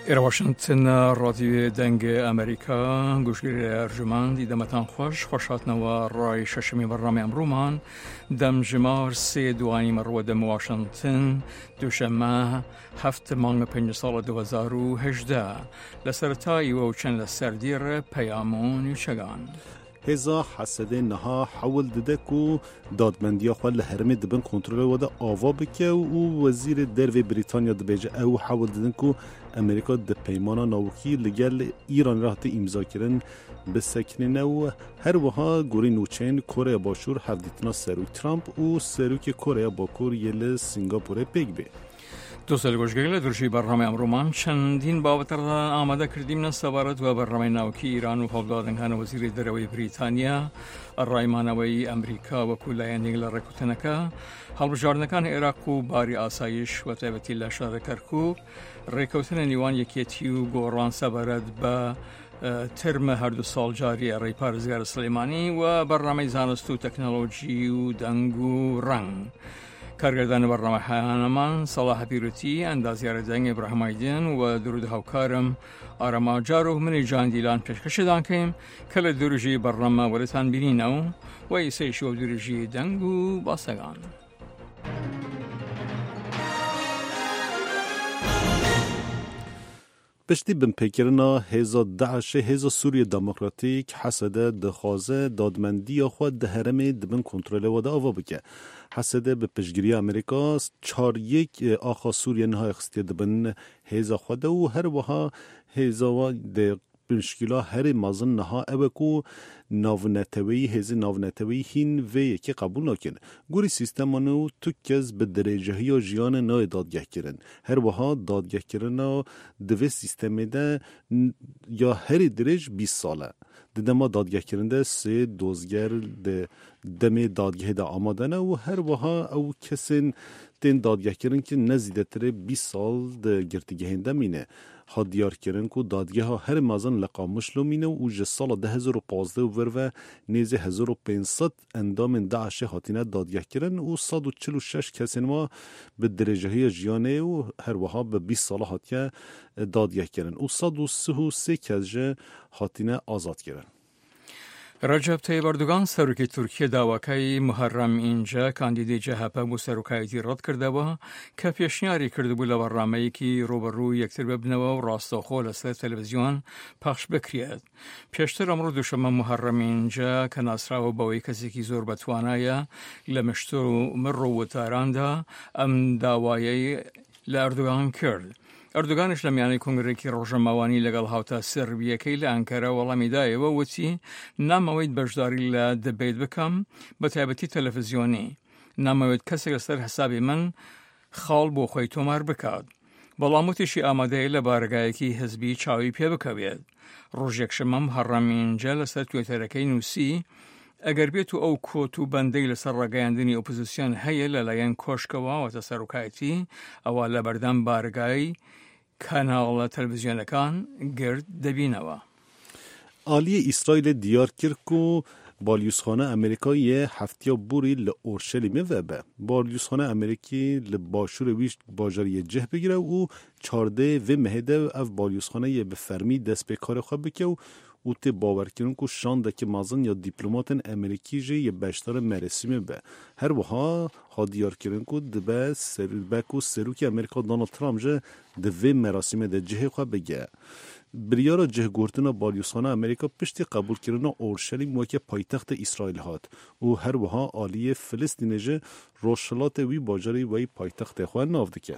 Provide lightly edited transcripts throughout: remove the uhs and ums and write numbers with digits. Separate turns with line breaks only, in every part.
एर واشنگتن رادیو دنگ امریکا گوشگیری ارجمند دیدمتان خوشحات نوا رای ششمی برنامه امرومان دم جمار 3 دوانی مرودم واشنگتن دوشمه 7 مانگ 5 سال 2018 لسرتای و چند لسردیر پیامون یوشگان
هزا حسده نها حول دده کو دادمندیا خواه لحرمه دبن کنترل وده آوا بکه و وزیر درو بریتانیا دبیجه او حول ددن کو امریکا ده پیمانا ناوکی لگل ایران راه ته امضا کرن بسکنه و هر وها گوری نوچین کره باشور هفدیتنا سروک ترامپ و سروک کره باکور یل سنگاپور پیگ بی
دوستان گوشگیری درشی برنامه امرومان چندین بابتر آماده کردیم نسبارت و برنامه ناوکی ایران و حولادن کان وزیر دروی بریتانیا رایمانوی امریکا و کلایندگی لرکوتنکا حال جارنکان عراق و باری آسایش و تبتی لشار کرکوب رکوتن نیوان یکیتیو گوران سبارت با ترم هر دو سال جاری رای پارزگار سلیمانی و برنامه زانست و تکنولوژی و دنگ و رنگ کارگردان برنامه هانمان صلاح بیروتی اندازیار دنگ ابراهیم ایدین و درود هاوکارم آرما جارو من جان دیلان پیشکش دانکیم کل دروجی برنامه ولتان بینینو و ایسی شو دروجی دنگو باستگان
پشتی بن پیکرنا هزا داعش هزا سوریه دموکراتیک حسده دخوازه دادمندی خود ده هرمه دبن کنترل وده آوا بکه حسده به پشگیری امریکا 4-1 آخا سوریه نهای خستی دبن هزا خوده و هر وها هزا و ده مشکلا هر مازن نها اوکو ناونتوی هزی ناونتوی هین و یکی قبول نکن گوری سیستمانو تو کز به درجه یا جیان نای دادگه کرن هر وها دادگه کرن دوی سیستم ده یا هر درج 20 ساله دما دادگه کرنده 3 دوزگر ده دم دادگه ده آمادنه و هر وها او کسین تین دادگه کرن که نزیده تره 20 سال ده گرتگه هنده مینه ها دیار کرن که دادگه ها هر مازن لقامش لو مینه و جه سال 2015 و نیزه 1500 اندام داعش هاتینه دادگه کرن و 146 کسین ما به درجه جیانه و هر وها به 20 سال هاتیه دادگه کرن و 133 کسجه هاتینه آزاد کرن
رجب طیب اردوغان سروکی ترکیه داواکای محرم اینجا کاندیدی جهپه بو سروکایتی رد کرده با که پیشنیاری کرده بو لبرنامه‌ای که روبرو یکتر ببنه و راستاخو لسر تلویزیون پخش بکرید. پیشتر امرو دوشمه محرم اینجا که نصرا و باوی کسی که زور بتوانایه لمشتو مرو و تارانده ام داوایی لاردوغان کرد. اردوغانش لمیانی کنگرکی روژموانی لگل هاوتا سربیه که لانکره ولامی دایه و وطی ناموید بجداری لدبید بکم بطیبتی تلویزیونی ناموید کسی لسر حسابی من خال بو خوی تومار بکاد بلاموتیشی آماده لبارگایی که حزبی چاوی پی بکوید روژ یکشمم حرمین جا لسر تویترکی نوسی اگر بیتو او کوتو بندی لسر رگایندنی اپوزیسیون هیه للاین کوشکوا و تسروکایتی او لبردن بارگایی کانال تلویزیون کان گرد دبینوا
آلی اسرائیل دیار کرد که بالیوزخانه امریکایی هفتیا بوری لأورشلیم وبه بالیوزخانه امریکی لباشور ویش باجاری جه بگیره و 14 و مهده اف بالیوزخانه به فرمی دست به کار خواه بکه و تی باور کنن که شانده که مازن یا دیپلوماتن امریکی جه یه بشتار مرسیمه به هر وها ها دیار کنن که دبه سروک و سروک امریکا دونالد ترامپ جه دوی مراسیمه ده جه خواه بگه بریارا جه گورتنا بالیوزخانه امریکا پشتی قبول کردن اورشلیم وکه پایتخت اسرائیل هات و هر وها آلی فلسطین جه روشلات وی باجاری وی پایتخت خواه نافده که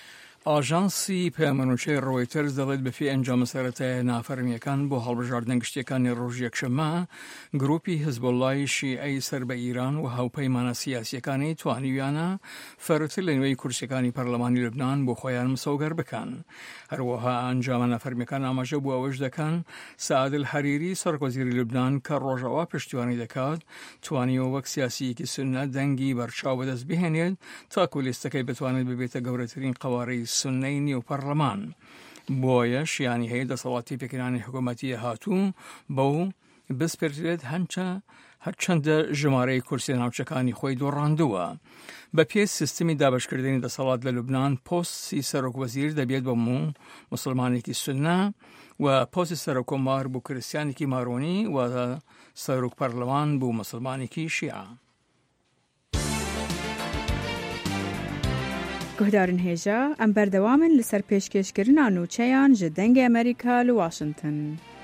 آژانسی پیامونوچه رویترز دلید بفی انجام سرت نافرمیکان با حال بجاردن گشتیکان روز یکشنبه گروپی حزب الله شیعی سر به ایران و هاوپیمان سیاسیکانی توانیوانا فراتر لنوی کرسیکانی پارلمانی لبنان با خویان مسوگر بکن هر وها انجام نافرمیکان آماجه بو اوج دکن سعد الحریری سرکوزیر لبنان که روجوا پشتیوانی دکاد توانی و وقت سیاسی که سنت دنگی برچاو دست بهنید تا کلیستکی بتوانید ببیت گورترین قواری سنینی و پارلمان بویش یعنی هیدا صلاتی فکرانی حکومتی هاتو بو بس پرتید هنچه هەرچەندە ژمارەی کورسی ناوچەکانی خۆی دۆڕاندووە. بە پێی سیستمی دابەشکردنی دەسەڵات لە لوبنان پۆستی سەرۆکوەزیر دەبێت بە موسڵمانێکی سونە و پۆستی سەرۆکۆمار بۆ کریستیانێکی مارۆنی و سەرۆک پەرلەمان بۆ موسڵمانێکی شیعە.
گهدارن هێژە ئەم بەردەوامن لەسەر پێشکەشکردنا نوچەیان ji dengê Amerîka li Washington.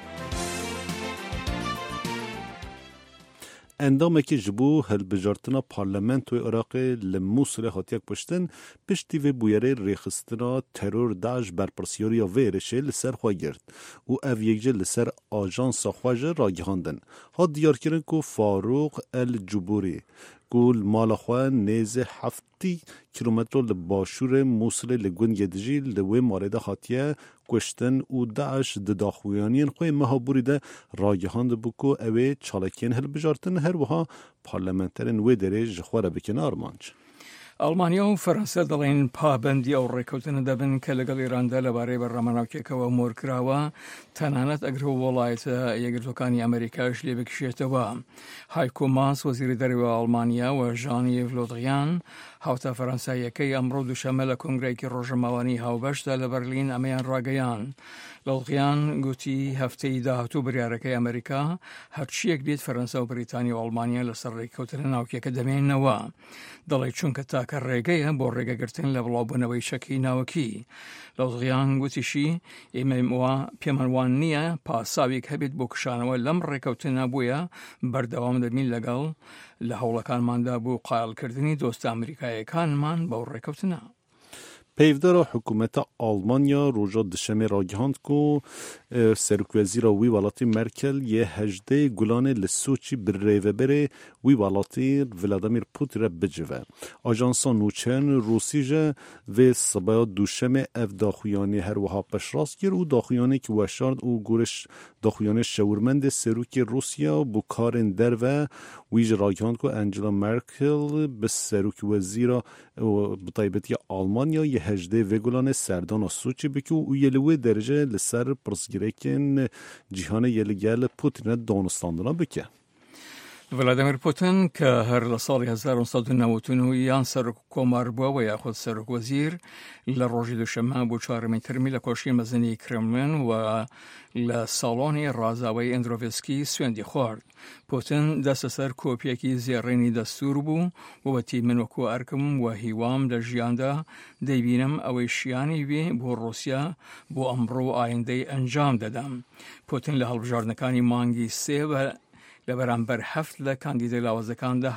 اندامێکی ji bo hilbijartina parlamentoya Iraqê li Mosulê hatiye kuştin piştî vê bûyerê rêxistina teror Daeş berpirsiyariya vê êrişê li ser xwe girt û ev yek jî li ser ajansa xwe jî ragihandin. Hat diyarkirin ku Farûq el-Cuburî ku li mala xwe nêzê 70 kilometro li başûrê Mosulê li gundê dijî li wê malê de hatiye kuştin û Daeş di daxuyaniyên xwe mehaborî de ragihand bû ku ew ê çalakiyên hilbijartin her wiha parlamenterên wê derê ji xwe re bikin armanc.
ئەڵمانیا و فەرەنسا دەڵێن پابەندی ئەو ڕێکەوتنە دەبن کە لەگەڵ ئێراندا لەبارەی بەڕێوەبەرنامەکێکەوە مۆرکراوە تەنانەت ئەگرەوە وڵایەتە یەکگرتوەکانی ئەمریکاش لێ بکشێتەوە. هایکۆ ماس وەزیری دەرەوەی ئەڵمانیا و ژان-یڤ لۆ دریان هاوتا فەرەنساییەکەی ئەمڕۆ دووشەمە لە کۆنگرەیەکی ڕۆژنامەوانی هاوبەشدا لە بەرلین ئەمەیان ڕاگەیان. لۆدریان گوتی هەفتەی داهاتوو بڕیارەکەی ئەمریکا هەرچیەک بێت فەرەنسا و بریتانیا و ئەڵمانیا لەسەر ڕێککەوتنە ناوکیەکە دەمێننەوە. دەڵێ چونکە تاکە ڕێگەیە بۆ ڕێگەگرتن لە بڵاوبوونەوەی شەکی ناوەکی. لۆدریان گوتیشی ئێمە پێمان وان نییە پاساوێک هەبێت بۆ کشانەوە لەم ڕێککەوتنە بووە بەردەوام دەبین لەگەڵ لە هەوڵەکانماندا بۆ قایڵکردنی دۆستە ئەمریکایەکانمان بەو ڕێککەوتنە.
Peyvdara hikûmeta Almanya roja dişemê ragihand ku serokvezîra wî welatî Merkel yê hejdê gulanê li Soçî bi rêveberê wî welatî Vladimir Putin re bicive. Ajansa nûçeyên Rûsî ji vê sibaya dûşemê ev daxuyanî her wiha peşrast kir û daxuyanekî weşand û goriş daxuyanê şewirmendê serokê Rûsya bû karên derve wî ji ragihand ku Angela Merkel bi serokvezîra bi taybetiya Almanya yê hejdê vê gulanê serdana Soçî bike û yê li wê derece li ser pirsgirêkên cîhanê yê li gel Putinê danûstandina bike.
ڤلادیمیر پوتین کە هەر لە ساڵی 1990 یان سەرۆکۆمار بووە و یاخود سەرۆکوەزیر لە ڕۆژی دووشەمە بۆ چوارەمین ترمی لە کۆشی مەزنی کرملین و لە ساڵۆنی ڕازاوی ئەندرۆڤسکی سوێندی خوارد. پوتین دەستە سەر کۆپیەکی زێڕینی دەستور بوو و وەتی من وەکو ئەرکم و هیوام لە ژیاندا دەیبینم ئەوەی شیانی وێ بۆ ڕووسیا بۆ ئەمڕۆ ئایندەی ئەنجام دەدەم. پوتین لە هەڵبژاردنەکانی مانگی سێ لە بەرامبەر هەفت لە کاندیدای لاوازەکاندا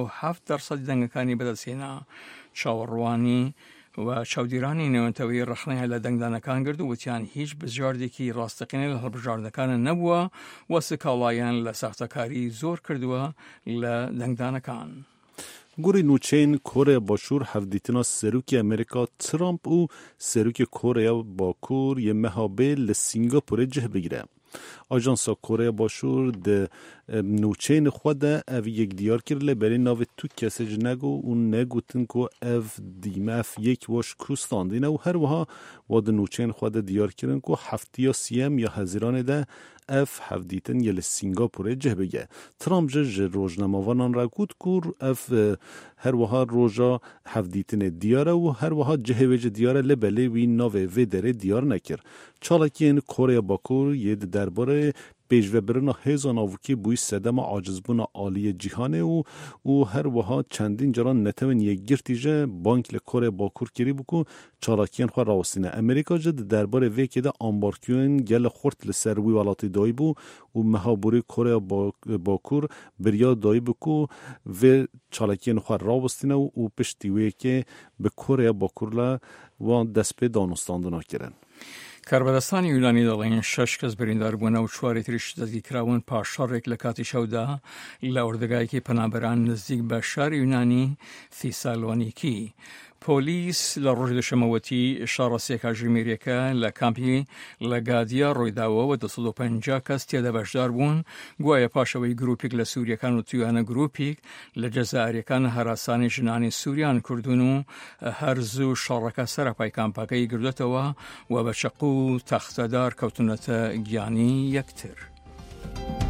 77% دەنگەکانی بەدەستهێنا. چاوەڕوانی و چاودێرانی نێوەندەوەی ڕخنەیە لە دەنگدانەکان کرد و وتیان هیچ بژاردێکی ڕاستەقینەی لە هەڵبژاردنەکانە نەبووە و سکاڵایان لە ساختەکاری زۆر کردووە لە دەنگدانەکان.
گوری نوچین کره باشور هفدیتنا سروکی امریکا ترامپ و سروکی کره باکور یه مهابه لسینگاپور جه بگیره. آژانسا کره باشور ده نوچین خود او یک دیار کرده برای ناو تو کسی جنگو و نگوتن که او دیمف یک واش کروستاندینه و هر وها و ده نوچین خود دیار کردن که هفتی یا سیم یا هزیران ده اف هفدیتن یه لسینگاپور جه بگه. ترامپ جه روزنامه‌وانان را گفت که اف هر وها روزا هفدیتن دیاره و هر وها جه وجه دیاره لبله وی ناو وی دره دیار نکر. چالاکی این کره باکور یه درباره پیشوه برنا هزان آوکی بوی سدم عاجزبون عالی جهانه و هر وها چندین جران نتوین یک گرتیجه بانک لکره باکور کری بکو چالاکین خواه راوستینه. امریکا جد درباره وی که ده آنبارکیون گل خورت لسروی ولاتی دایی بو و مهابوری کره باکور بریا دایی بکو و چالاکین خواه راوستینه و پشتی وی که به کره باکور و دست به دانستاندنا کرن.
کاربەدەستانی یونانی دەڵێن 6 کەس بریندار بوون و 4 تریش دەستگیرکراون پاش شەڕێک لە کاتی شەودا لە ئوردەگایەکی پەنابەران نزیک بە شاری یونانی تیسالۆنیکی. پۆلیس لە ڕۆژی دووشەمەوەتی شارە سێ کاتژمێریەکە لە کامپی لە گادیا ڕۆیداوە و 250 کەس تێدا بەشدار بوون گوایە پاشەوەی گروپێک لە سووریەکان و تویانە گروپێک لە جەزائیرەکان هەراسانی ژنانی سووریان کردوون و هەرز و شەڕەکە سەرپای کامپەکەی گردوێتەوە و بە چەقو و تەختەدار کەوتونەتە گیانی یەکتر.